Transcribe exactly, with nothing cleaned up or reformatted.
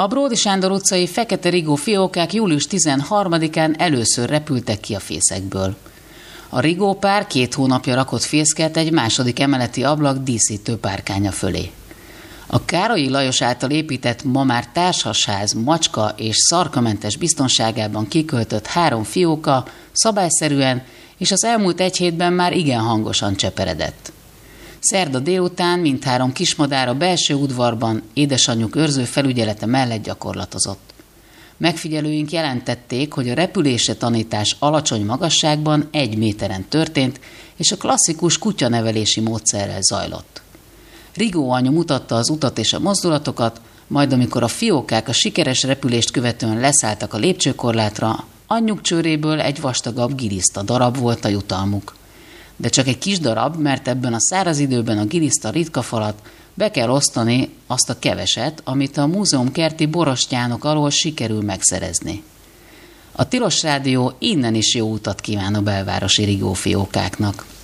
A Bródi Sándor utcai fekete rigó fiókák július tizenharmadikán először repültek ki a fészekből. A rigópár két hónapja rakott fészket egy második emeleti ablak díszítő párkánya fölé. A Károlyi Lajos által épített, ma már társasház, macska és szarkamentes biztonságában kiköltött három fióka szabályszerűen és az elmúlt egy hétben már igen hangosan cseperedett. Szerda délután mindhárom kismadár a belső udvarban édesanyjuk őrző felügyelete mellett gyakorlatozott. Megfigyelőink jelentették, hogy a repülésre tanítás alacsony magasságban egy méteren történt, és a klasszikus kutyanevelési módszerrel zajlott. Rigó anya mutatta az utat és a mozdulatokat, majd amikor a fiókák a sikeres repülést követően leszálltak a lépcsőkorlátra, anyjuk csőréből egy vastagabb giliszta darab volt a jutalmuk. De csak egy kis darab, mert ebben a száraz időben a giliszta ritka falat be kell osztani azt a keveset, amit a múzeum kerti borostyánok alól sikerül megszerezni. A Tilos Rádió innen is jó utat kíván a belvárosi rigófiókáknak.